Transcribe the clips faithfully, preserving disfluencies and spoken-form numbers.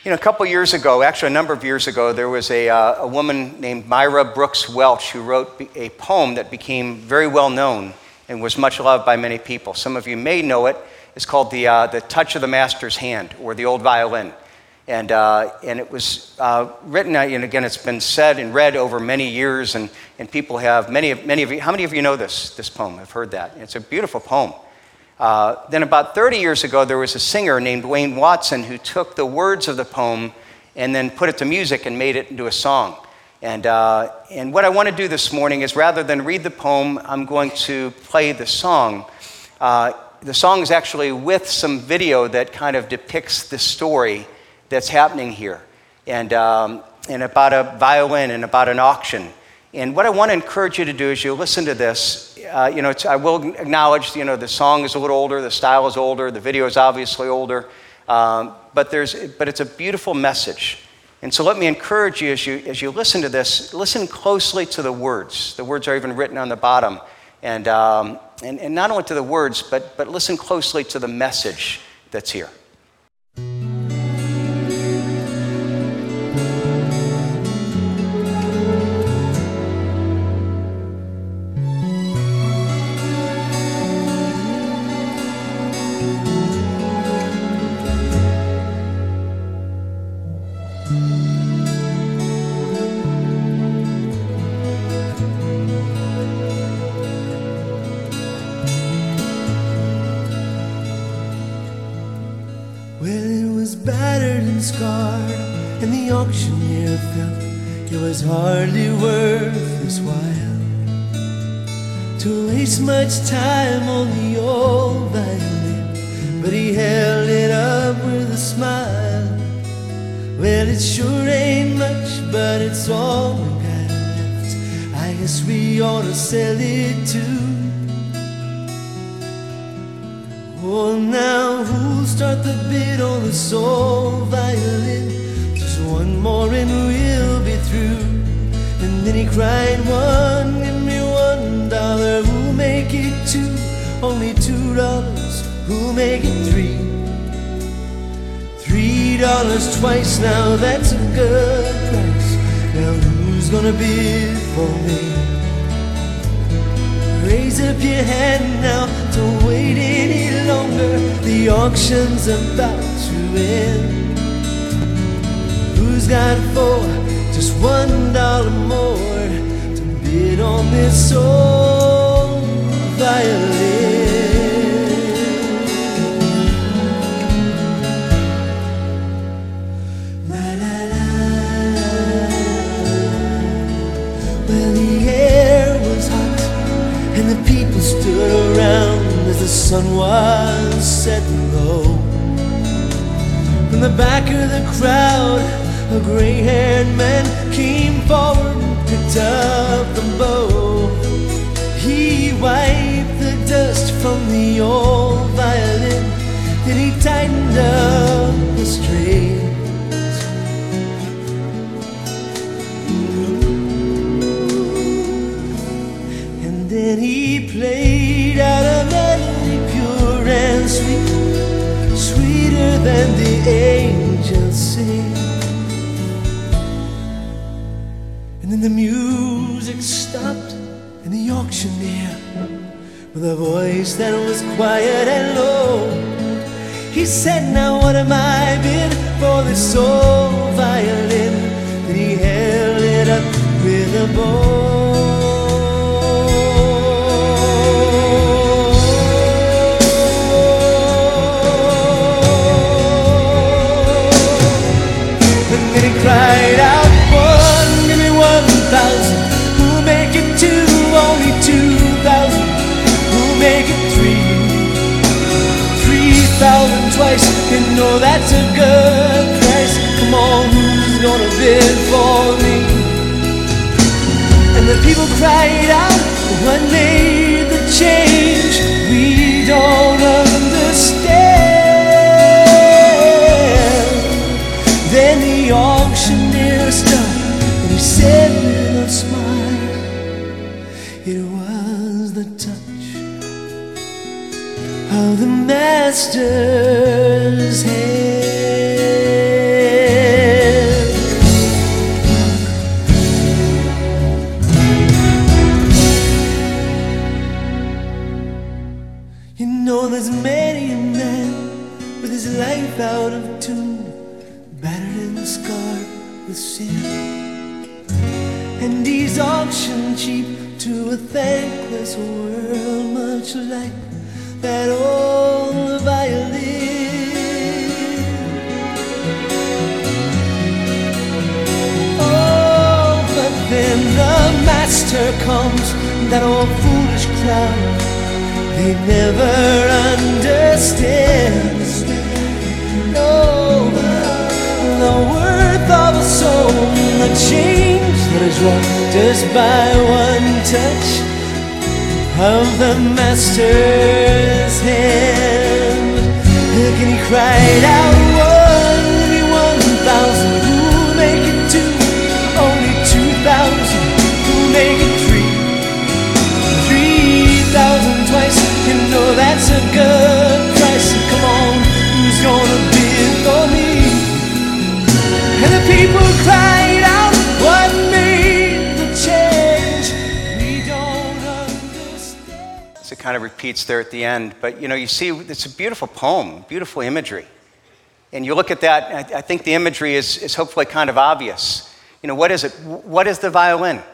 You know, a couple years ago, actually a number of years ago, there was a, uh, a woman named Myra Brooks Welch who wrote a poem that became very well known and was much loved by many people. Some of you may know it. It's called the, uh, the Touch of the Master's Hand, or The Old Violin. And, uh, and it was uh, written, and again, it's been said and read over many years, and, and people have, many of, many of you, how many of you know this, this poem? I've heard that. It's a beautiful poem. Uh, then about thirty years ago, there was a singer named Wayne Watson who took the words of the poem and then put it to music and made it into a song. And, uh, and what I want to do this morning is, rather than read the poem, I'm going to play the song. Uh, the song is actually with some video that kind of depicts the story that's happening here, and, um, and about a violin and about an auction. And what I want to encourage you to do is you listen to this. Uh, you know, it's, I will acknowledge, you know, the song is a little older, the style is older, the video is obviously older, um, but there's, but it's a beautiful message. And so let me encourage you as you as you listen to this, listen closely to the words. The words are even written on the bottom, and um, and, and not only to the words, but but listen closely to the message that's here. And the auctioneer felt it was hardly worth his while to waste much time on the old violin, but he held it up with a smile. Well, it sure ain't much, but it's all we got left. I guess we ought to sell it too. Oh, now who'll start the bid on this old violin? Just one more and we'll be through. And then he cried, one, give me one dollar. Who'll make it two? Only two dollars. Who'll make it three? Three dollars twice, now that's a good price. Now who's gonna bid for me? Raise up your hand now, don't wait any longer. The auction's about to end. Who's got four, just one dollar more to bid on this old violin? La la la. Well, the air was hot and the people stood around as the sun was setting low. From the back of the crowd, a gray-haired man came forward and picked up the bow. He wiped the dust from the old violin, then he tightened up the strings. And then he played out a melody pure and sweet, sweeter than the angels sing. And then the music stopped, and the auctioneer, with a voice that was quiet and low, he said, now what am I bid for this old violin? Then he held it up with a bow. And then he cried out, one, give me one thousand. Who'll make it two? Only two thousand. Who'll make it three? Three thousand twice. You know that's a good price. Come on, who's gonna bid for me? And the people cried out, what made the change? We don't understand. Then the auctioneer stopped and he said with a smile, it was the touch of the master's hand. his life out of tune, battered and scarred with sin. And he's auctioned cheap to a thankless world, much like that old violin. Oh, but then the master comes, that old foolish crowd, they never understand. No, the worth of a soul, the change that is wrought just by one touch of the master's hand. Look, and he cried out, one, give me one thousand, who'll make it two? Only two thousand, who'll make it three? Three thousand twice, you know that's a good price. Come on, who's gonna bid for me? And the people cried out, what made the change? We don't understand. So it kind of repeats there at the end. But, you know, you see, it's a beautiful poem, beautiful imagery. And you look at that, I, I think the imagery is, is hopefully kind of obvious. You know, what is it? What is the violin?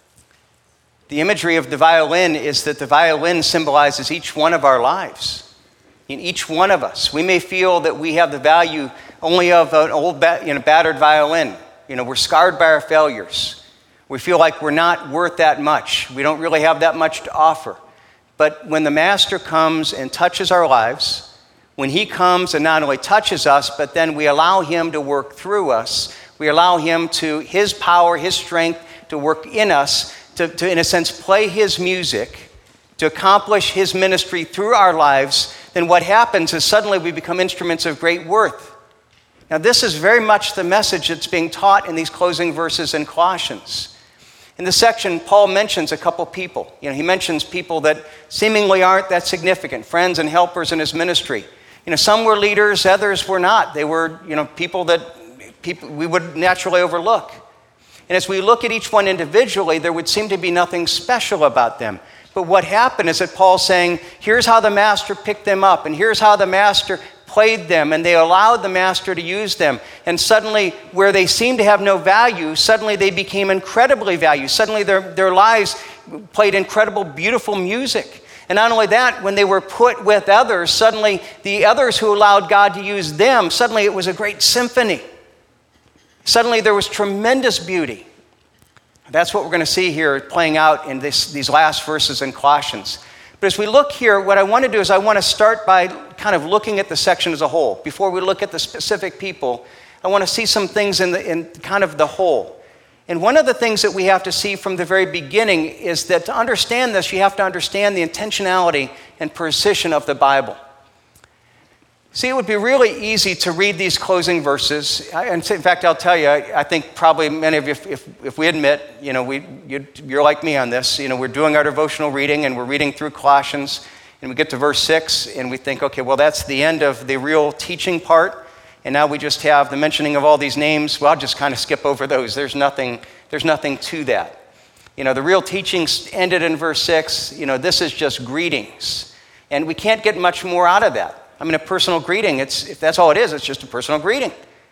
The imagery of the violin is that the violin symbolizes each one of our lives. In each one of us, we may feel that we have the value only of an old, you know, battered violin. You know, we're scarred by our failures. We feel like we're not worth that much. We don't really have that much to offer. But when the Master comes and touches our lives, when he comes and not only touches us, but then we allow him to work through us, we allow him to, his power, his strength to work in us, to, to in a sense, play his music, to accomplish his ministry through our lives, then what happens is suddenly we become instruments of great worth. Now, this is very much the message that's being taught in these closing verses in Colossians. In this section, Paul mentions a couple people. You know, he mentions people that seemingly aren't that significant, friends and helpers in his ministry. You know, some were leaders, others were not. They were, you know, people that people we would naturally overlook. And as we look at each one individually, there would seem to be nothing special about them. But what happened is that Paul's saying, here's how the Master picked them up, and here's how the Master played them, and they allowed the Master to use them. And suddenly, where they seemed to have no value, suddenly they became incredibly valued. Suddenly their, their lives played incredible, beautiful music. And not only that, when they were put with others, suddenly the others who allowed God to use them, suddenly it was a great symphony. Suddenly there was tremendous beauty. That's what we're going to see here playing out in this, these last verses in Colossians. But as we look here, what I want to do is I want to start by kind of looking at the section as a whole. Before we look at the specific people, I want to see some things in, the, in kind of the whole. And one of the things that we have to see from the very beginning is that to understand this, you have to understand the intentionality and precision of the Bible. See, it would be really easy to read these closing verses. I, and in fact, I'll tell you, I, I think probably many of you, if, if, if we admit, you know, we, you, you're like me on this, you know, we're doing our devotional reading and we're reading through Colossians and we get to verse six and we think, okay, well, that's the end of the real teaching part. And now we just have the mentioning of all these names. Well, I'll just kind of skip over those. There's nothing, there's nothing to that. You know, the real teaching ended in verse six. You know, this is just greetings. And we can't get much more out of that. I mean, a personal greeting, it's, if that's all it is, it's just a personal greeting.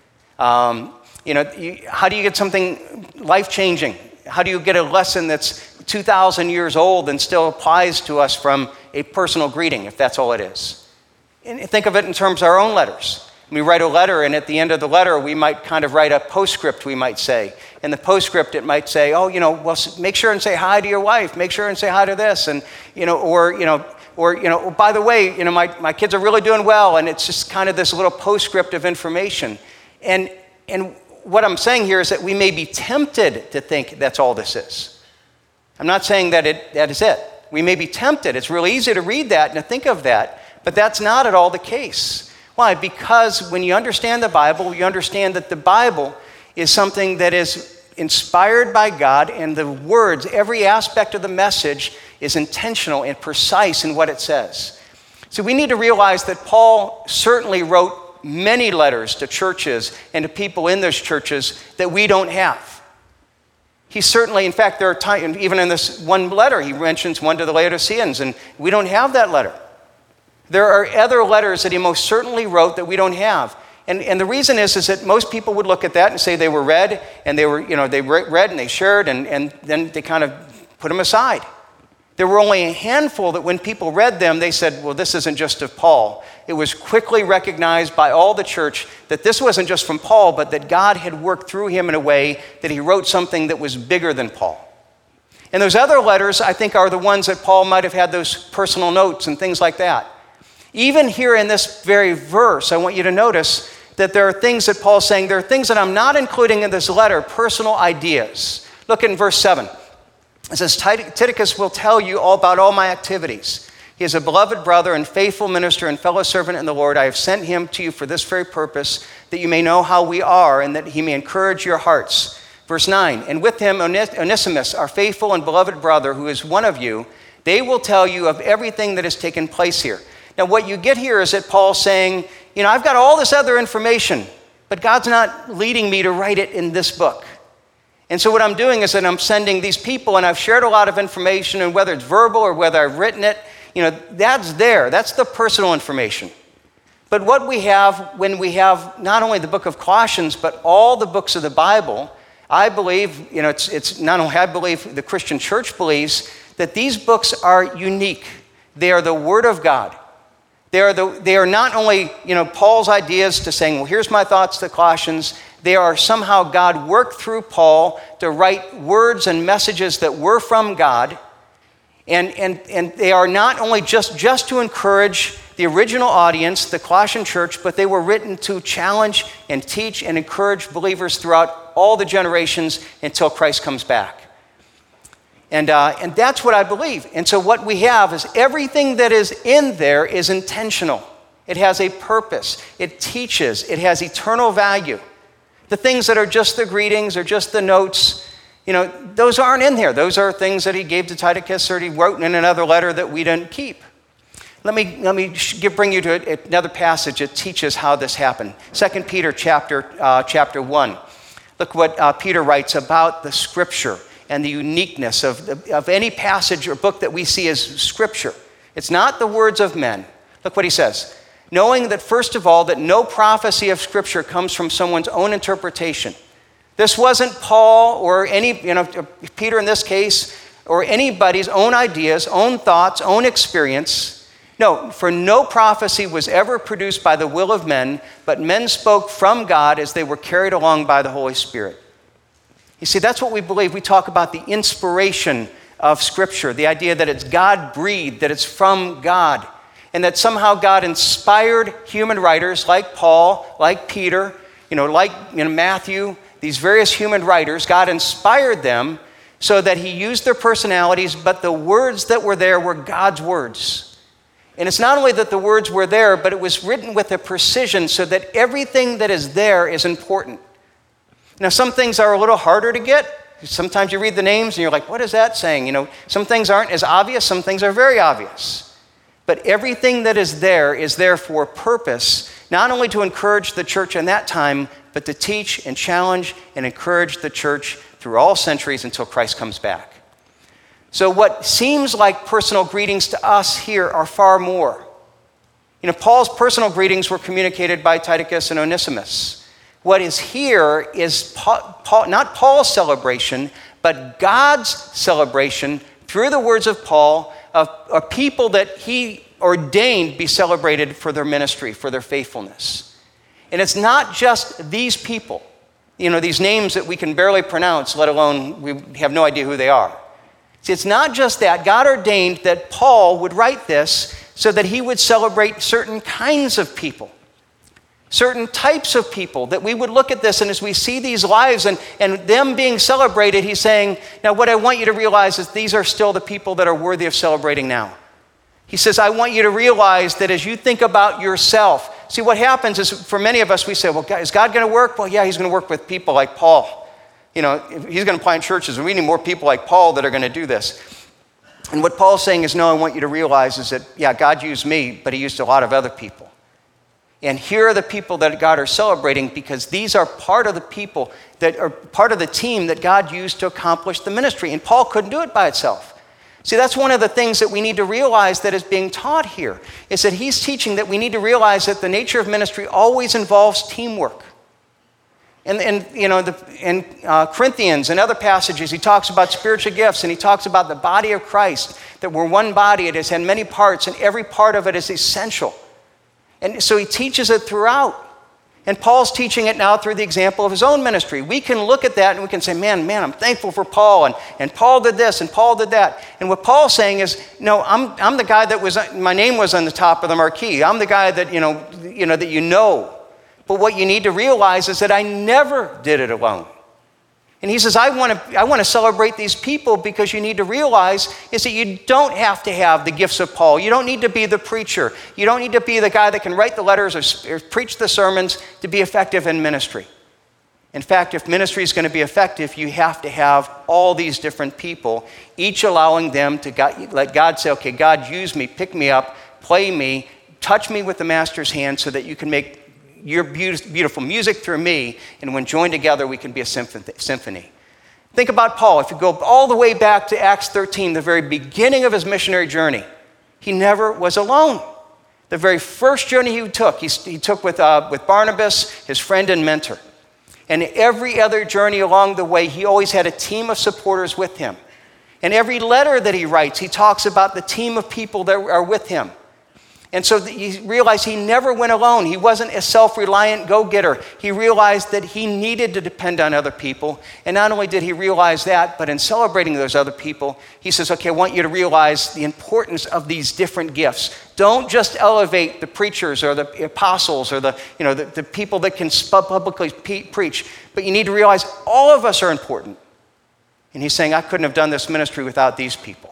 Um, you know, you, how do you get something life-changing? How do you get a lesson that's two thousand years old and still applies to us from a personal greeting, if that's all it is? And think of it in terms of our own letters. We write a letter, and at the end of the letter, we might kind of write a postscript, we might say. In the postscript, it might say, oh, you know, well, make sure and say hi to your wife. Make sure and say hi to this. And, you know, or, you know, Or, you know, oh, by the way, you know, my, my kids are really doing well, and it's just kind of this little postscript of information. And, and what I'm saying here is that we may be tempted to think that's all this is. I'm not saying that it, that is it. We may be tempted. It's really easy to read that and to think of that, but that's not at all the case. Why? Because when you understand the Bible, you understand that the Bible is something that is inspired by God, and the words, every aspect of the message is intentional and precise in what it says. So we need to realize that Paul certainly wrote many letters to churches and to people in those churches that we don't have. He certainly, in fact, there are times, even in this one letter, he mentions one to the Laodiceans, and we don't have that letter. There are other letters that he most certainly wrote that we don't have. And, and the reason is, is that most people would look at that and say they were read, and they were, you know, they read and they shared, and, and then they kind of put them aside. There were only a handful that when people read them, they said, well, this isn't just of Paul. It was quickly recognized by all the church that this wasn't just from Paul, but that God had worked through him in a way that he wrote something that was bigger than Paul. And those other letters, I think, are the ones that Paul might have had those personal notes and things like that. Even here in this very verse, I want you to notice that there are things that Paul's saying, there are things that I'm not including in this letter, personal ideas. Look in verse seven. It says, Tychicus will tell you all about all my activities. He is a beloved brother and faithful minister and fellow servant in the Lord. I have sent him to you for this very purpose, that you may know how we are and that he may encourage your hearts. Verse nine, and with him Onesimus, our faithful and beloved brother, who is one of you. They will tell you of everything that has taken place here. Now what you get here is that Paul's saying, you know, I've got all this other information, but God's not leading me to write it in this book. And so what I'm doing is that I'm sending these people, and I've shared a lot of information, and whether it's verbal or whether I've written it, you know, that's there. That's the personal information. But what we have when we have not only the book of Colossians, but all the books of the Bible, I believe, you know, it's, it's not only I believe, the Christian church believes that these books are unique. They are the Word of God. They are, the, they are not only, you know, Paul's ideas to saying, well, here's my thoughts to Colossians. They are somehow God worked through Paul to write words and messages that were from God. And, and, and they are not only just, just to encourage the original audience, the Colossian church, but they were written to challenge and teach and encourage believers throughout all the generations until Christ comes back. And, uh, and that's what I believe. And so what we have is everything that is in there is intentional. It has a purpose. It teaches. It has eternal value. The things that are just the greetings or just the notes, you know, those aren't in here. Those are things that he gave to Tychicus or he wrote in another letter that we didn't keep. Let me, let me give, bring you to another passage that teaches how this happened. Second Peter chapter, uh, chapter one. Look what uh, Peter writes about the Scripture and the uniqueness of, of any passage or book that we see as Scripture. It's not the words of men. Look what he says. Knowing that, first of all, that no prophecy of Scripture comes from someone's own interpretation. This wasn't Paul or any, you know, Peter in this case, or anybody's own ideas, own thoughts, own experience. No, for no prophecy was ever produced by the will of men, but men spoke from God as they were carried along by the Holy Spirit. You see, that's what we believe. We talk about the inspiration of Scripture, the idea that it's God-breathed, that it's from God, and that somehow God inspired human writers like Paul, like Peter, you know, like you know, Matthew, these various human writers. God inspired them so that he used their personalities, but the words that were there were God's words. And it's not only that the words were there, but it was written with a precision so that everything that is there is important. Now, some things are a little harder to get. Sometimes you read the names and you're like, what is that saying? You know, some things aren't as obvious, some things are very obvious. But everything that is there is there for a purpose, not only to encourage the church in that time, but to teach and challenge and encourage the church through all centuries until Christ comes back. So what seems like personal greetings to us here are far more. You know, Paul's personal greetings were communicated by Tychicus and Onesimus. What is here is Paul, Paul, not Paul's celebration, but God's celebration through the words of Paul of, of people that he ordained be celebrated for their ministry, for their faithfulness. And it's not just these people, you know, these names that we can barely pronounce, let alone we have no idea who they are. See, it's not just that. God ordained that Paul would write this so that he would celebrate certain kinds of people, certain types of people, that we would look at this, and as we see these lives and, and them being celebrated, he's saying, now what I want you to realize is these are still the people that are worthy of celebrating now. He says, I want you to realize that as you think about yourself, see what happens is for many of us, we say, well, is God going to work? Well, yeah, he's going to work with people like Paul. You know, he's going to plant churches, and we need more people like Paul that are going to do this. And what Paul's saying is, no, I want you to realize is that, yeah, God used me, but he used a lot of other people. And here are the people that God are celebrating because these are part of the people that are part of the team that God used to accomplish the ministry. And Paul couldn't do it by itself. See, that's one of the things that we need to realize that is being taught here, is that he's teaching that we need to realize that the nature of ministry always involves teamwork. And, and you know, the, in uh, Corinthians and other passages, he talks about spiritual gifts, and he talks about the body of Christ, that we're one body, it has had many parts, and every part of it is essential. And so he teaches it throughout. And Paul's teaching it now through the example of his own ministry. We can look at that and we can say, man, man, I'm thankful for Paul, and, and Paul did this, and Paul did that. And what Paul's saying is, no, I'm, I'm the guy that was, my name was on the top of the marquee. I'm the guy that, you know, you know, that you know. But what you need to realize is that I never did it alone. And he says, I want to I want to celebrate these people, because you need to realize is that you don't have to have the gifts of Paul. You don't need to be the preacher. You don't need to be the guy that can write the letters or, or preach the sermons to be effective in ministry. In fact, if ministry is going to be effective, you have to have all these different people, each allowing them to God, let God say, okay, God, use me, pick me up, play me, touch me with the master's hand so that you can make your beautiful music through me, and when joined together, we can be a symphony. Think about Paul. If you go all the way back to Acts thirteen, the very beginning of his missionary journey, he never was alone. The very first journey he took, he, he took with, uh, with Barnabas, his friend and mentor. And every other journey along the way, he always had a team of supporters with him. And every letter that he writes, he talks about the team of people that are with him. And so you realize he never went alone. He wasn't a self-reliant go-getter. He realized that he needed to depend on other people. And not only did he realize that, but in celebrating those other people, he says, okay, I want you to realize the importance of these different gifts. Don't just elevate the preachers or the apostles or the, you know, the, the people that can publicly pe- preach, but you need to realize all of us are important. And he's saying, I couldn't have done this ministry without these people.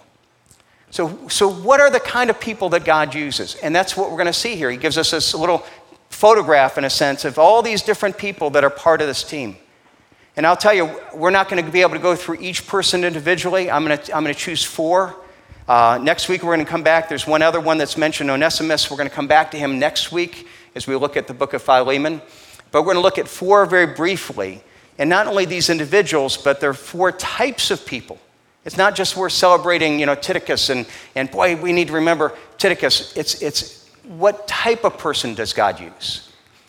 So, so what are the kind of people that God uses? And that's what we're going to see here. He gives us this little photograph, in a sense, of all these different people that are part of this team. And I'll tell you, we're not going to be able to go through each person individually. I'm going to, I'm going to choose four. Uh, next week, we're going to come back. There's one other one that's mentioned, Onesimus. We're going to come back to him next week as we look at the book of Philemon. But we're going to look at four very briefly. And not only these individuals, but there are four types of people. It's not just we're celebrating, you know, Tychicus, and, and boy, we need to remember Tychicus. It's, it's what type of person does God use?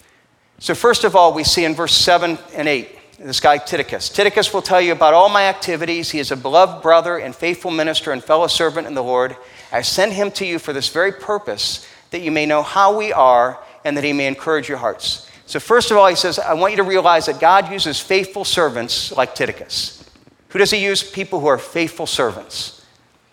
So first of all, we see in verse seven and eight, this guy Tychicus. Tychicus will tell you about all my activities. He is a beloved brother and faithful minister and fellow servant in the Lord. I sent him to you for this very purpose, that you may know how we are and that he may encourage your hearts. So first of all, he says, I want you to realize that God uses faithful servants like Tychicus. Who does he use? People who are faithful servants.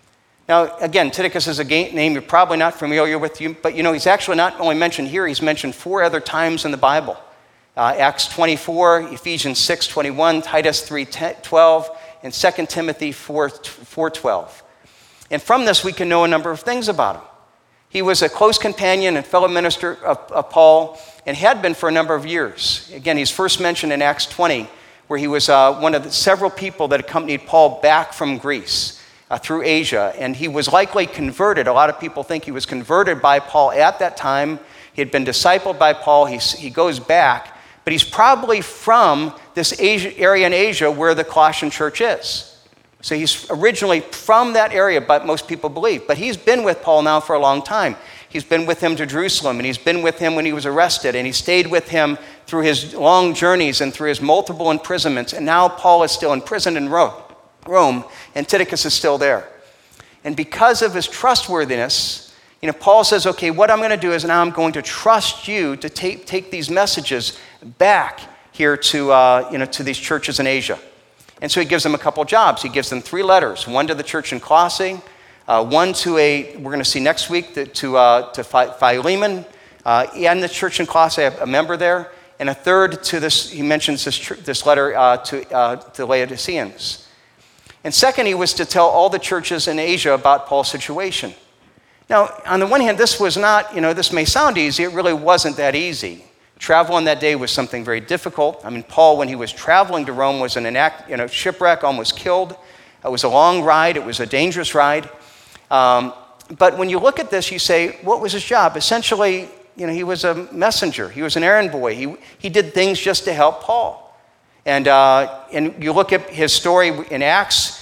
Now, again, Tychicus is a name you're probably not familiar with, but you know, he's actually not only mentioned here, he's mentioned four other times in the Bible. Uh, Acts twenty-four, Ephesians six twenty-one, Titus three twelve, and Second Timothy four twelve. And from this, we can know a number of things about him. He was a close companion and fellow minister of, of Paul, and had been for a number of years. Again, he's first mentioned in Acts twenty, where he was uh, one of the several people that accompanied Paul back from Greece uh, through Asia. And he was likely converted. A lot of people think he was converted by Paul at that time. He had been discipled by Paul. He, he goes back. But he's probably from this Asia, area in Asia where the Colossian church is. So he's originally from that area, but most people believe. But he's been with Paul now for a long time. He's been with him to Jerusalem, and he's been with him when he was arrested, and he stayed with him through his long journeys and through his multiple imprisonments. And now Paul is still imprisoned in Rome, and Tychicus is still there. And because of his trustworthiness, you know, Paul says, okay, what I'm going to do is now I'm going to trust you to take, take these messages back here to, uh, you know, to these churches in Asia. And so he gives them a couple jobs. He gives them three letters, one to the church in Colossae, Uh, one to a, we're going to see next week, to, to, uh, to Philemon, uh, and the church in Colossae, a member there, and a third to this, he mentions this, this letter uh, to, uh, to the Laodiceans. And second, he was to tell all the churches in Asia about Paul's situation. Now, on the one hand, this was not, you know, this may sound easy, it really wasn't that easy. Travel on that day was something very difficult. I mean, Paul, when he was traveling to Rome, was in an act, you know, shipwreck, almost killed. It was a long ride, it was a dangerous ride. Um, but when you look at this, you say, what was his job? Essentially, you know, he was a messenger. He was an errand boy. He, he did things just to help Paul. And, uh, and you look at his story in Acts,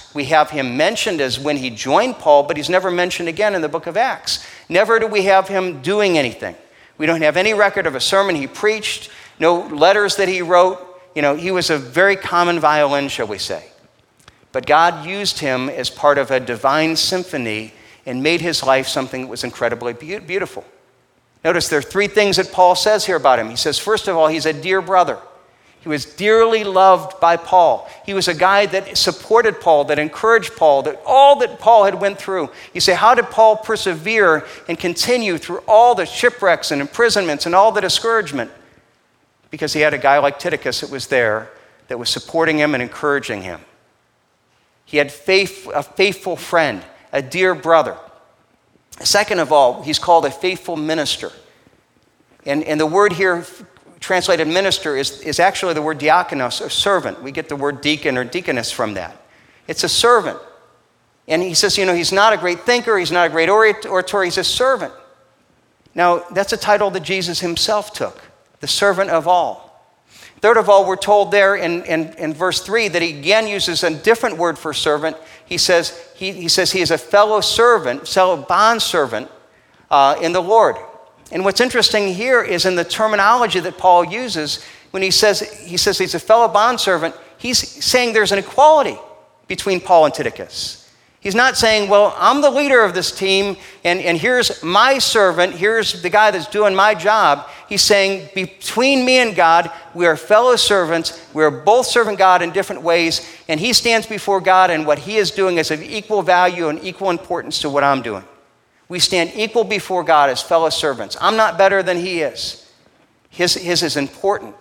we have him mentioned as when he joined Paul, but he's never mentioned again in the book of Acts. Never do we have him doing anything. We don't have any record of a sermon he preached, no letters that he wrote. You know, he was a very common violin, shall we say. But God used him as part of a divine symphony and made his life something that was incredibly be- beautiful. Notice there are three things that Paul says here about him. He says, first of all, he's a dear brother. He was dearly loved by Paul. He was a guy that supported Paul, that encouraged Paul, that all that Paul had went through. You say, how did Paul persevere and continue through all the shipwrecks and imprisonments and all the discouragement? Because he had a guy like Tychicus that was there that was supporting him and encouraging him. He had faith, a faithful friend, a dear brother. Second of all, he's called a faithful minister. And, and the word here translated minister is, is actually the word diakonos, or servant. We get the word deacon or deaconess from that. It's a servant. And he says, you know, he's not a great thinker, he's not a great orator, he's a servant. Now, that's a title that Jesus himself took, the servant of all. Third of all, we're told there in, in, in verse three that he again uses a different word for servant. He says he, he says he is a fellow servant, fellow bondservant uh, in the Lord. And what's interesting here is in the terminology that Paul uses, when he says he says he's a fellow bondservant, he's saying there's an equality between Paul and Tychicus. He's not saying, well, I'm the leader of this team, and, and here's my servant, here's the guy that's doing my job. He's saying, between me and God, we are fellow servants. We are both serving God in different ways, and he stands before God, and what he is doing is of equal value and equal importance to what I'm doing. We stand equal before God as fellow servants. I'm not better than he is. His, his is important.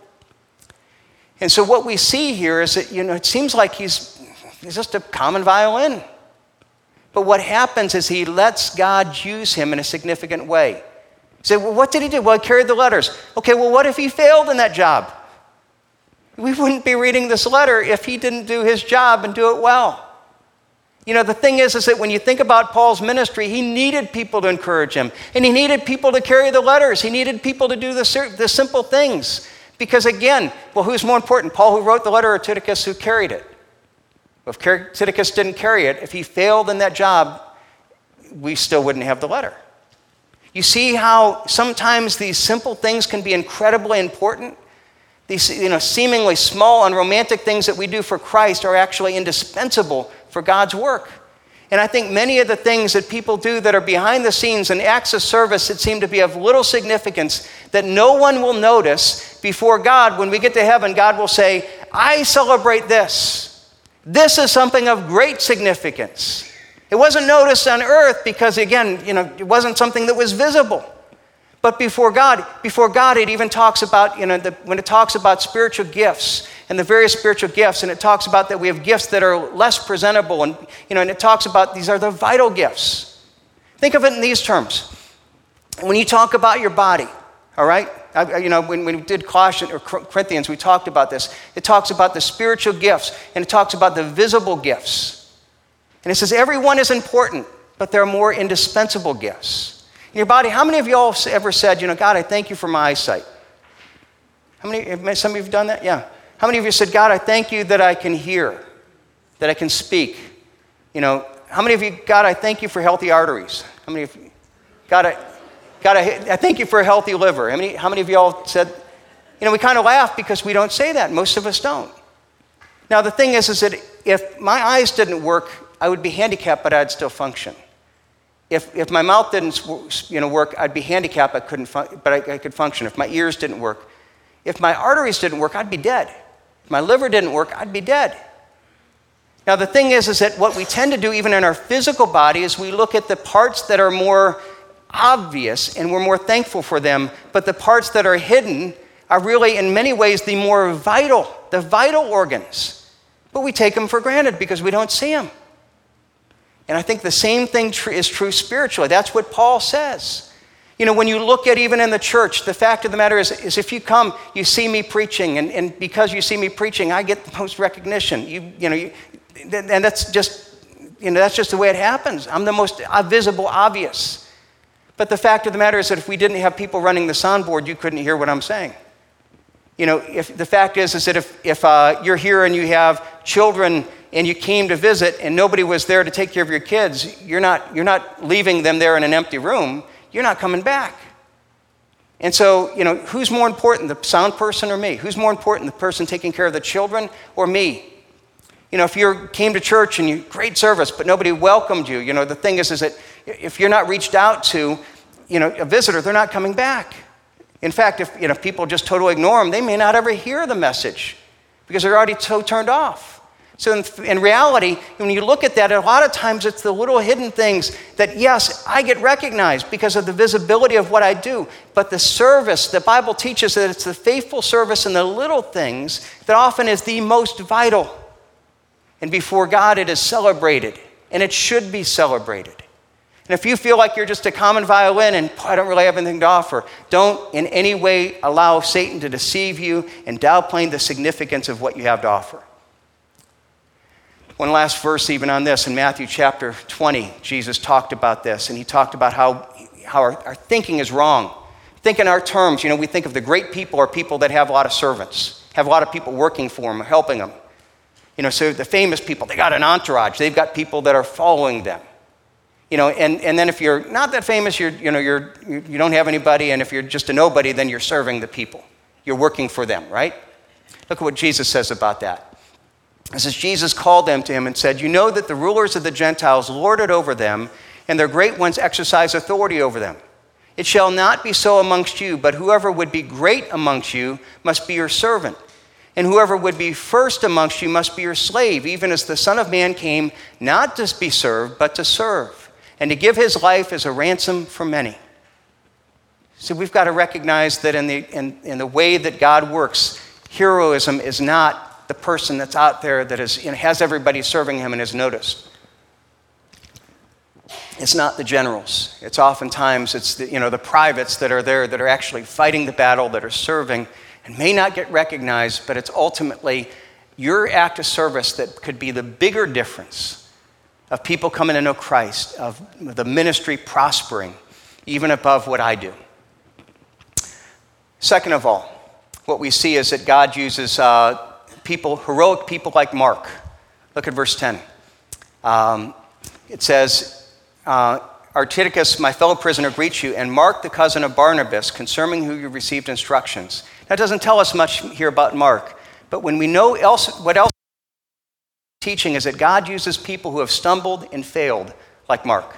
And so what we see here is that, you know, it seems like he's, he's just a common violin. But what happens is he lets God use him in a significant way. You say, well, what did he do? Well, he carried the letters. Okay, well, what if he failed in that job? We wouldn't be reading this letter if he didn't do his job and do it well. You know, the thing is, is that when you think about Paul's ministry, he needed people to encourage him. And he needed people to carry the letters. He needed people to do the, the simple things. Because again, well, who's more important, Paul who wrote the letter or Tychicus who carried it? If Tychicus didn't carry it, if he failed in that job, we still wouldn't have the letter. You see how sometimes these simple things can be incredibly important? These, you know, seemingly small, unromantic things that we do for Christ are actually indispensable for God's work. And I think many of the things that people do that are behind the scenes and acts of service that seem to be of little significance, that no one will notice before God, when we get to heaven, God will say, I celebrate this. This is something of great significance. It wasn't noticed on earth because, again, you know, it wasn't something that was visible. But before God, before God, it even talks about, you know, the, when it talks about spiritual gifts and the various spiritual gifts, and it talks about that we have gifts that are less presentable, and, you know, and it talks about these are the vital gifts. Think of it in these terms. When you talk about your body, all right? I, you know, when, when we did Colossians or Corinthians, we talked about this. It talks about the spiritual gifts, and it talks about the visible gifts. And it says everyone is important, but there are more indispensable gifts. In your body, how many of you all ever said, you know, God, I thank you for my eyesight? How many, some of you have done that? Yeah. How many of you said, God, I thank you that I can hear, that I can speak? You know, how many of you, God, I thank you for healthy arteries? How many of you, God, I... God, I, I thank you for a healthy liver. How many, how many of you all said, you know, we kind of laugh because we don't say that. Most of us don't. Now, the thing is, is that if my eyes didn't work, I would be handicapped, but I'd still function. If, if my mouth didn't, you know, work, I'd be handicapped, I couldn't fun- but I, I could function. If my ears didn't work, if my arteries didn't work, I'd be dead. If my liver didn't work, I'd be dead. Now, the thing is, is that what we tend to do, even in our physical body, is we look at the parts that are more obvious and we're more thankful for them, but the parts that are hidden are really in many ways the more vital, the vital organs. But we take them for granted because we don't see them. And I think the same thing tr- is true spiritually. That's what Paul says. You know, when you look at even in the church, the fact of the matter is, is if you come, you see me preaching, and, and because you see me preaching, I get the most recognition. You, you know, you, and that's just, you know, that's just the way it happens. I'm the most visible, obvious. But the fact of the matter is that if we didn't have people running the soundboard, you couldn't hear what I'm saying. You know, if the fact is, is that if, if uh, you're here and you have children and you came to visit and nobody was there to take care of your kids, you're not, you're not leaving them there in an empty room. You're not coming back. And so, you know, who's more important, the sound person or me? Who's more important, the person taking care of the children or me? You know, if you came to church and you, great service, but nobody welcomed you, you know, the thing is, is that if you're not reached out to, you know, a visitor, they're not coming back. In fact, if, you know, people just totally ignore them, they may not ever hear the message because they're already so turned off. So in, in reality, when you look at that, a lot of times it's the little hidden things that, yes, I get recognized because of the visibility of what I do, but the service, the Bible teaches that it's the faithful service in the little things that often is the most vital. And before God, it is celebrated, and it should be celebrated. And if you feel like you're just a common violin and I don't really have anything to offer, don't in any way allow Satan to deceive you and downplay the significance of what you have to offer. One last verse even on this. In Matthew chapter twenty, Jesus talked about this, and he talked about how, how our, our thinking is wrong. Think in our terms. You know, we think of the great people are people that have a lot of servants, have a lot of people working for them, helping them. You know, so the famous people, they got an entourage. They've got people that are following them. You know, and, and then if you're not that famous, you're, you know, you're, you don't have anybody, and if you're just a nobody, then you're serving the people. You're working for them, right? Look at what Jesus says about that. It says, Jesus called them to him and said, you know that the rulers of the Gentiles lord it over them, and their great ones exercise authority over them. It shall not be so amongst you, but whoever would be great amongst you must be your servant. And whoever would be first amongst you must be your slave, even as the Son of Man came not to be served, but to serve, and to give his life as a ransom for many. So we've got to recognize that in the, in, in the way that God works, heroism is not the person that's out there that is, you know, has everybody serving him and is noticed. It's not the generals. It's oftentimes it's the, you know, the privates that are there that are actually fighting the battle, that are serving, and may not get recognized, but it's ultimately your act of service that could be the bigger difference of people coming to know Christ, of the ministry prospering, even above what I do. Second of all, what we see is that God uses uh, people, heroic people like Mark. Look at verse ten. Um, it says, uh, Artiticus, my fellow prisoner, greets you, and Mark, the cousin of Barnabas, concerning who you received instructions. That doesn't tell us much here about Mark, but when we know else, what else teaching is that God uses people who have stumbled and failed, like Mark.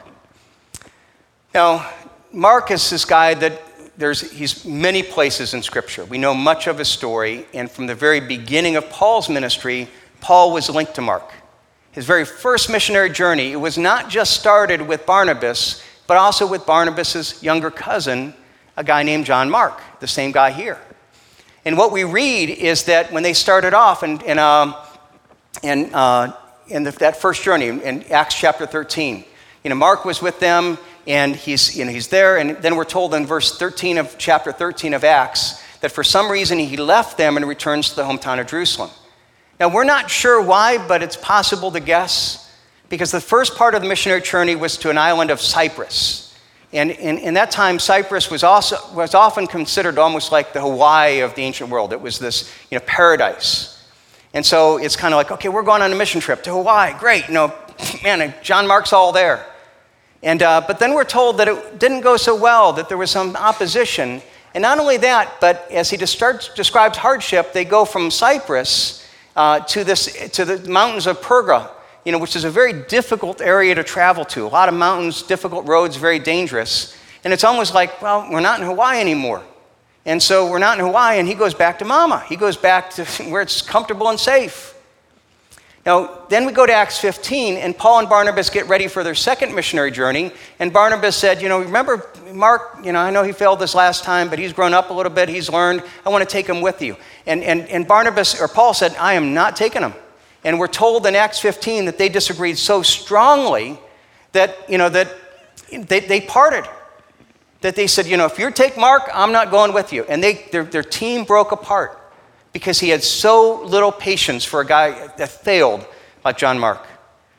Now, Mark is this guy that There's, he's many places in Scripture. We know much of his story, and from the very beginning of Paul's ministry, Paul was linked to Mark. His very first missionary journey, it was not just started with Barnabas, but also with Barnabas' younger cousin, a guy named John Mark, the same guy here. And what we read is that when they started off in, in, um, in, uh, in the, that first journey, in Acts chapter thirteen, you know, Mark was with them, and he's, you know, he's there, and then we're told in verse thirteen of chapter thirteen of Acts that for some reason he left them and returns to the hometown of Jerusalem. Now, we're not sure why, but it's possible to guess, because the first part of the missionary journey was to an island of Cyprus. And in, in that time, Cyprus was also was often considered almost like the Hawaii of the ancient world. It was this, you know, paradise. And so it's kind of like, okay, we're going on a mission trip to Hawaii. Great, you know, man, John Mark's all there. And uh, but then we're told that it didn't go so well, that there was some opposition. And not only that, but as he starts, describes hardship, they go from Cyprus uh, to this to the mountains of Perga, you know, which is a very difficult area to travel to. A lot of mountains, difficult roads, very dangerous. And it's almost like, well, we're not in Hawaii anymore. And so we're not in Hawaii, and he goes back to Mama. He goes back to where it's comfortable and safe. Now, then we go to Acts fifteen, and Paul and Barnabas get ready for their second missionary journey. And Barnabas said, you know, remember Mark, you know, I know he failed this last time, but he's grown up a little bit, he's learned. I want to take him with you. And, and, and Barnabas, or Paul said, I am not taking him. And we're told in Acts fifteen that they disagreed so strongly that, you know, that they, they parted. That they said, you know, if you take Mark, I'm not going with you. And they their, their team broke apart because he had so little patience for a guy that failed like John Mark.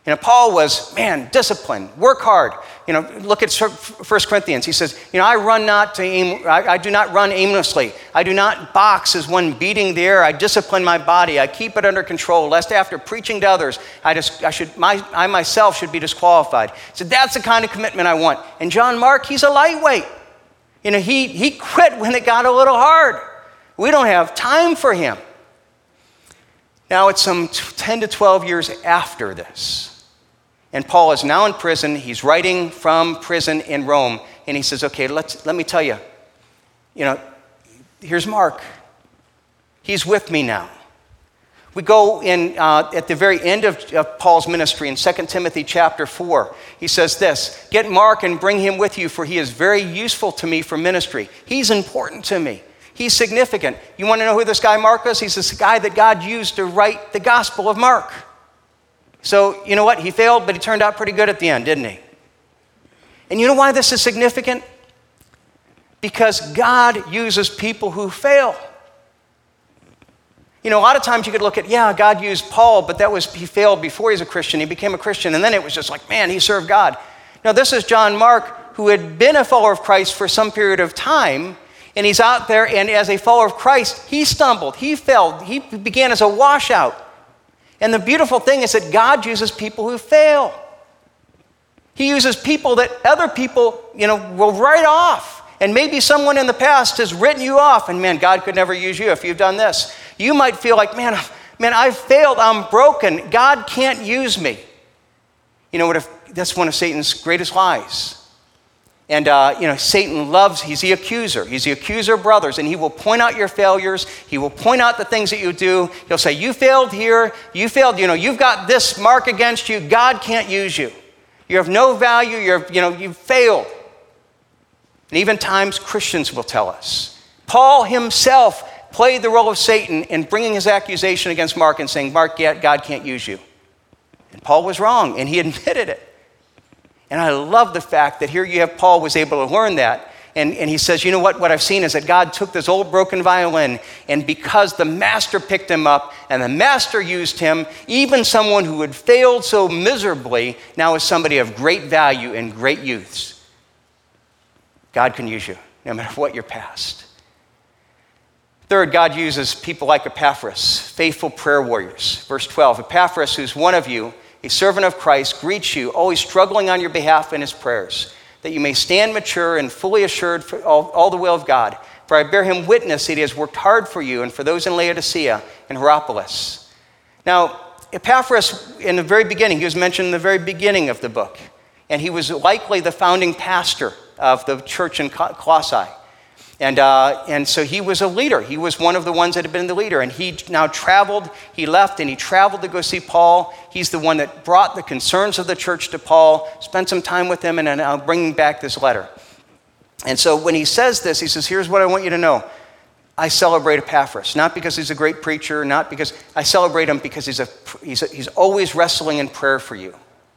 You know, Paul was, man, disciplined, work hard. You know, look at First Corinthians. He says, you know, I run not to aim, I, I do not run aimlessly. I do not box as one beating the air. I discipline my body. I keep it under control, lest after preaching to others, I just, I should, my, I myself should be disqualified. So that's the kind of commitment I want. And John Mark, he's a lightweight. You know, he, he quit when it got a little hard. We don't have time for him. Now it's some ten to twelve years after this. And Paul is now in prison. He's writing from prison in Rome. And he says, okay, let's, let me tell you, you know, here's Mark. He's with me now. We go in uh, at the very end of, of Paul's ministry in Second Timothy chapter four. He says this, get Mark and bring him with you, for he is very useful to me for ministry. He's important to me. He's significant. You want to know who this guy Mark is? He's this guy that God used to write the Gospel of Mark. So, you know what? He failed, but he turned out pretty good at the end, didn't he? And you know why this is significant? Because God uses people who fail. You know, a lot of times you could look at, yeah, God used Paul, but that was, he failed before he was a Christian. He became a Christian, and then it was just like, man, he served God. Now, this is John Mark, who had been a follower of Christ for some period of time, and he's out there, and as a follower of Christ, he stumbled, he fell, he began as a washout. And the beautiful thing is that God uses people who fail. He uses people that other people, you know, will write off. And maybe someone in the past has written you off, and man, God could never use you if you've done this. You might feel like, man, man, I've failed, I'm broken. God can't use me. You know what? If that's one of Satan's greatest lies. And, uh, you know, Satan loves, he's the accuser. He's the accuser of brothers, and he will point out your failures. He will point out the things that you do. He'll say, you failed here. You failed, you know, you've got this mark against you. God can't use you. You have no value. You're, you know, you've failed. And even times Christians will tell us. Paul himself played the role of Satan in bringing his accusation against Mark and saying, Mark, God can't use you. And Paul was wrong, and he admitted it. And I love the fact that here you have Paul was able to learn that. And, and he says, you know what? What I've seen is that God took this old broken violin, and because the master picked him up and the master used him, even someone who had failed so miserably now is somebody of great value and great use. God can use you no matter what your past. Third, God uses people like Epaphras, faithful prayer warriors. Verse twelve, Epaphras, who's one of you, a servant of Christ, greets you, always struggling on your behalf in his prayers, that you may stand mature and fully assured for all, all the will of God. For I bear him witness that he has worked hard for you and for those in Laodicea and Hierapolis. Now, Epaphras, in the very beginning, he was mentioned in the very beginning of the book, and he was likely the founding pastor of the church in Colossae. And, uh, and so he was a leader. He was one of the ones that had been the leader. And he now traveled, he left, and he traveled to go see Paul. He's the one that brought the concerns of the church to Paul, spent some time with him, and then now bringing back this letter. And so when he says this, he says, here's what I want you to know. I celebrate Epaphras, not because he's a great preacher, not because, I celebrate him because he's, a, he's, a, he's always wrestling in prayer for you.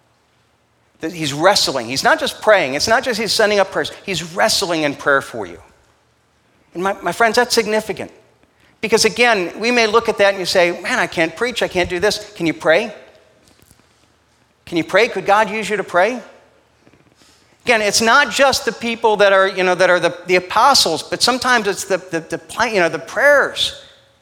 He's wrestling. He's not just praying. It's not just he's sending up prayers. He's wrestling in prayer for you. And my, my friends, that's significant. Because again, we may look at that and you say, man, I can't preach, I can't do this. Can you pray? Can you pray? Could God use you to pray? Again, it's not just the people that are, you know, that are the, the apostles, but sometimes it's the, the, the, you know, the prayers.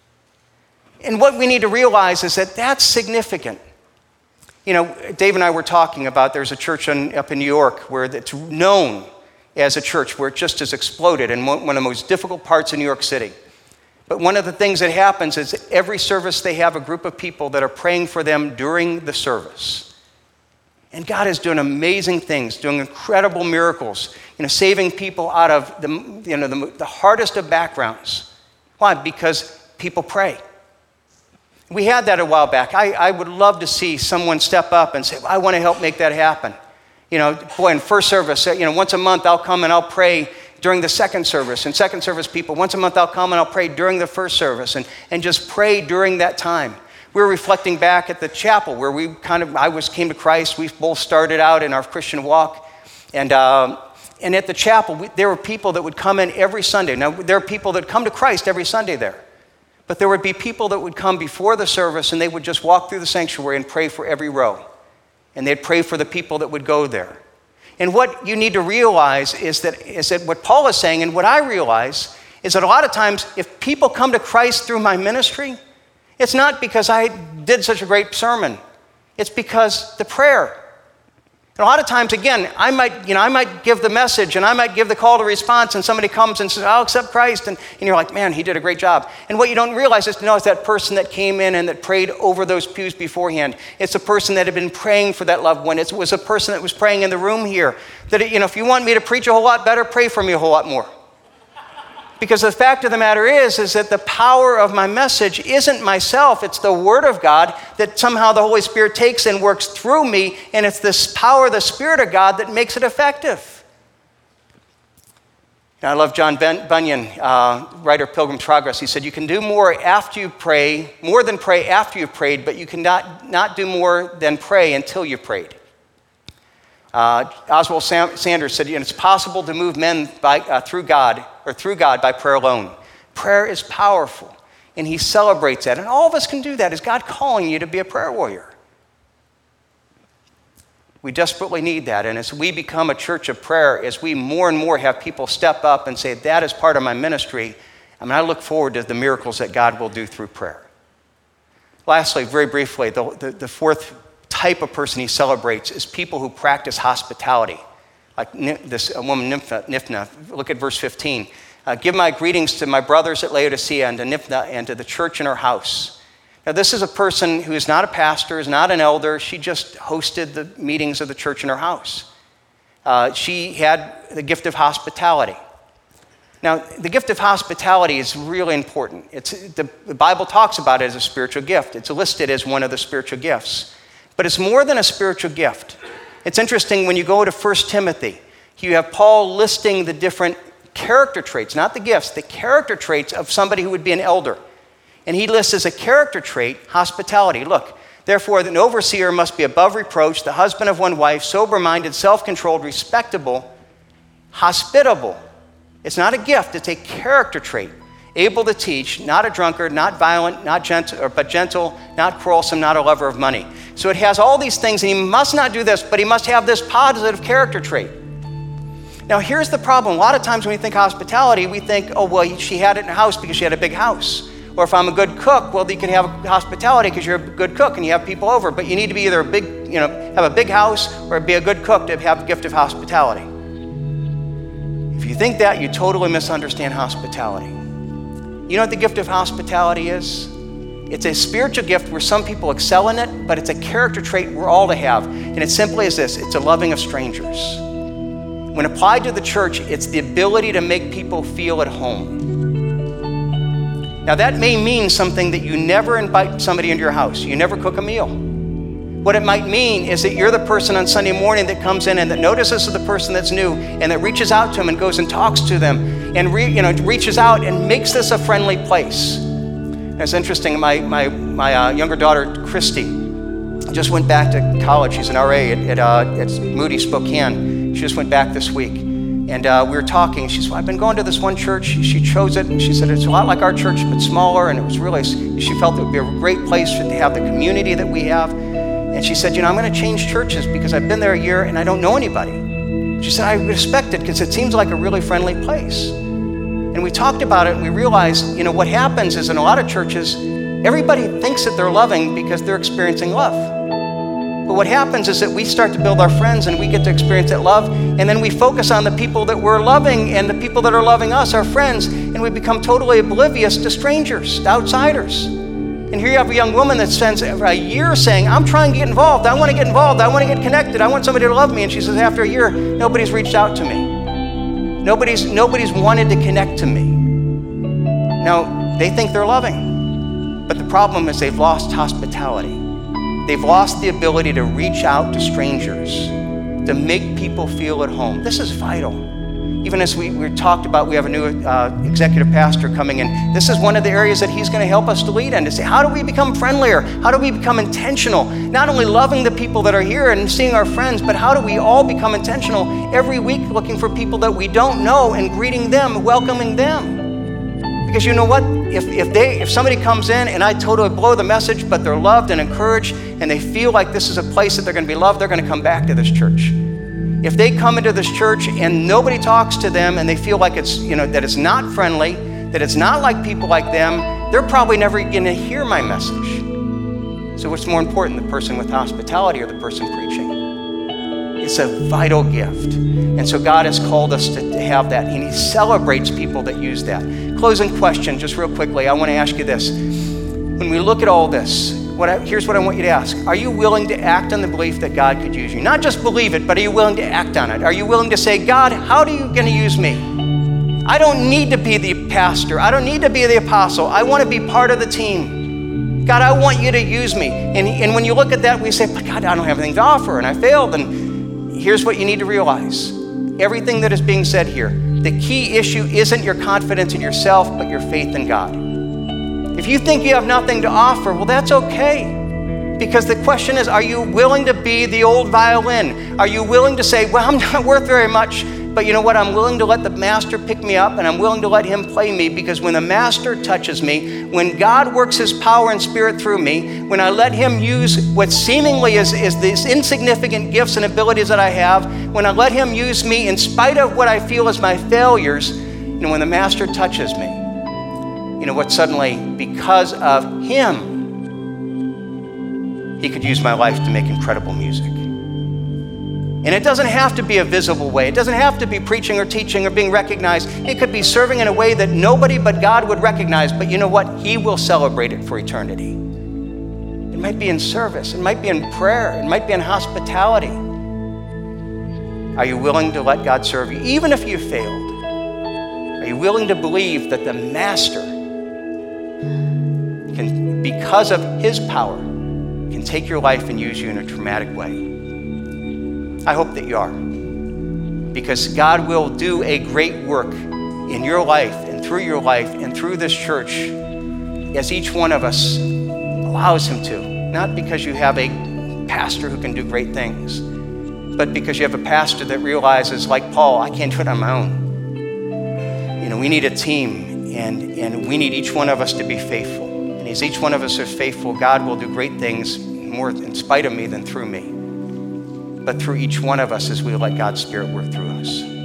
And what we need to realize is that that's significant. You know, Dave and I were talking about there's a church in, up in New York where it's known as a church where it just has exploded in one of the most difficult parts of New York City. But one of the things that happens is every service they have a group of people that are praying for them during the service. And God is doing amazing things, doing incredible miracles, you know, saving people out of the, you know, the, the hardest of backgrounds. Why? Because people pray. We had that a while back. I, I would love to see someone step up and say, I want to help make that happen. You know, boy, in first service, you know, once a month I'll come and I'll pray during the second service. And second service people, once a month I'll come and I'll pray during the first service and, and just pray during that time. We were reflecting back at the chapel where we kind of, I was came to Christ. We both started out in our Christian walk. And, um, and at the chapel, we, there were people that would come in every Sunday. Now, there are people that come to Christ every Sunday there. But there would be people that would come before the service and they would just walk through the sanctuary and pray for every row. and they'd pray for the people that would go there. And what you need to realize is that, is that what Paul is saying, and what I realize, is that a lot of times if people come to Christ through my ministry, it's not because I did such a great sermon. It's because the prayer. And a lot of times, again, I might, you know, I might give the message and I might give the call to response, and somebody comes and says, I'll accept Christ. And, and you're like, man, he did a great job. And what you don't realize is to know it's that person that came in and that prayed over those pews beforehand. It's a person that had been praying for that loved one. It was a person that was praying in the room here. That, you know, if you want me to preach a whole lot better, pray for me a whole lot more. Because the fact of the matter is, is that the power of my message isn't myself. It's the Word of God that somehow the Holy Spirit takes and works through me, and it's this power of the Spirit of God that makes it effective. And I love John Bunyan, uh, writer of Pilgrim's Progress. He said, you can do more after you pray, more than pray after you've prayed, but you cannot not do more than pray until you've prayed. Uh, Oswald Sam- Sanders said, you know, it's possible to move men by, uh, through God or through God by prayer alone. Prayer is powerful, and he celebrates that. And all of us can do that. Is God calling you to be a prayer warrior? We desperately need that. And as we become a church of prayer, as we more and more have people step up and say, that is part of my ministry, I mean, I look forward to the miracles that God will do through prayer. Lastly, very briefly, the, the, the fourth type of person he celebrates is people who practice hospitality. Like this woman, Nympha, Nympha. Look at verse fifteen. Uh, Give my greetings to my brothers at Laodicea and to Nympha and to the church in her house. Now, this is a person who is not a pastor, is not an elder. She just hosted the meetings of the church in her house. Uh, she had the gift of hospitality. Now, the gift of hospitality is really important. It's, the, the Bible talks about it as a spiritual gift. It's listed as one of the spiritual gifts. But it's more than a spiritual gift. It's interesting when you go to First Timothy, you have Paul listing the different character traits, not the gifts, the character traits of somebody who would be an elder. And he lists as a character trait hospitality. Look, therefore, an overseer must be above reproach, the husband of one wife, sober-minded, self-controlled, respectable, hospitable. It's not a gift, it's a character trait. Able to teach, not a drunkard, not violent, not gentle, but gentle, not quarrelsome, not a lover of money. So it has all these things, and he must not do this, but he must have this positive character trait. Now, here's the problem. A lot of times when we think hospitality, we think, oh, well, she had it in her house because she had a big house. Or if I'm a good cook, well, you can have hospitality because you're a good cook and you have people over. But you need to be either a big, you know, have a big house or be a good cook to have the gift of hospitality. If you think that, you totally misunderstand hospitality. You know what the gift of hospitality is? It's a spiritual gift where some people excel in it, but it's a character trait we're all to have. And it simply is this: it's a loving of strangers. When applied to the church, it's the ability to make people feel at home. Now, that may mean something that you never invite somebody into your house. You never cook a meal. What it might mean is that you're the person on Sunday morning that comes in and that notices the person that's new and that reaches out to them and goes and talks to them and re, you know, reaches out and makes this a friendly place. And it's interesting, my, my, my uh, younger daughter, Christy, just went back to college. She's an R A at, at, uh, at Moody Spokane. She just went back this week. And uh, we were talking. She said, well, I've been going to this one church. She chose it, and she said, it's a lot like our church, but smaller. And it was really, she felt it would be a great place to have the community that we have. And she said, you know, I'm going to change churches because I've been there a year and I don't know anybody. She said, I respect it because it seems like a really friendly place. And we talked about it and we realized, you know, what happens is in a lot of churches, everybody thinks that they're loving because they're experiencing love. But what happens is that we start to build our friends and we get to experience that love, and then we focus on the people that we're loving and the people that are loving us, our friends, and we become totally oblivious to strangers, to outsiders. And here you have a young woman that spends a year saying, I'm trying to get involved, I want to get involved, I want to get connected, I want somebody to love me. And she says, after a year, nobody's reached out to me. Nobody's, nobody's wanted to connect to me. Now, they think they're loving, but the problem is they've lost hospitality. They've lost the ability to reach out to strangers, to make people feel at home. This is vital. Even as we, we talked about, we have a new uh, executive pastor coming in. This is one of the areas that he's going to help us to lead in, to say, how do we become friendlier? How do we become intentional? Not only loving the people that are here and seeing our friends, but how do we all become intentional every week looking for people that we don't know and greeting them, welcoming them? Because you know what? If, if, they, if somebody comes in and I totally blow the message, but they're loved and encouraged and they feel like this is a place that they're going to be loved, they're going to come back to this church. If they come into this church and nobody talks to them and they feel like it's, you know, that it's not friendly, that it's not like people like them, they're probably never going to hear my message. So what's more important, the person with hospitality or the person preaching? It's a vital gift. And so God has called us to, to have that, and he celebrates people that use that. Closing question, just real quickly, I want to ask you this. When we look at all this, what I, here's what I want you to ask. Are you willing to act on the belief that God could use you? Not just believe it, but are you willing to act on it? Are you willing to say, God, how are you going to use me? I don't need to be the pastor. I don't need to be the apostle. I want to be part of the team. God, I want you to use me. And, and when you look at that, we say, but God, I don't have anything to offer, and I failed. And here's what you need to realize. Everything that is being said here, the key issue isn't your confidence in yourself, but your faith in God. If you think you have nothing to offer, well, that's okay. Because the question is, are you willing to be the old violin? Are you willing to say, well, I'm not worth very much, but you know what? I'm willing to let the master pick me up, and I'm willing to let him play me, because when the master touches me, when God works his power and spirit through me, when I let him use what seemingly is, is these insignificant gifts and abilities that I have, when I let him use me in spite of what I feel as my failures, you know, when the master touches me, you know what? Suddenly, because of him, he could use my life to make incredible music. And it doesn't have to be a visible way. It doesn't have to be preaching or teaching or being recognized. It could be serving in a way that nobody but God would recognize. But you know what? He will celebrate it for eternity. It might be in service. It might be in prayer. It might be in hospitality. Are you willing to let God serve you? Even if you failed, are you willing to believe that the master can, because of his power, can take your life and use you in a dramatic way? I hope that you are, because God will do a great work in your life and through your life and through this church as each one of us allows him to. Not because you have a pastor who can do great things, but because you have a pastor that realizes, like Paul, I can't do it on my own. You know, we need a team, and, and we need each one of us to be faithful. And as each one of us is faithful, God will do great things more in spite of me than through me, but through each one of us as we let God's Spirit work through us.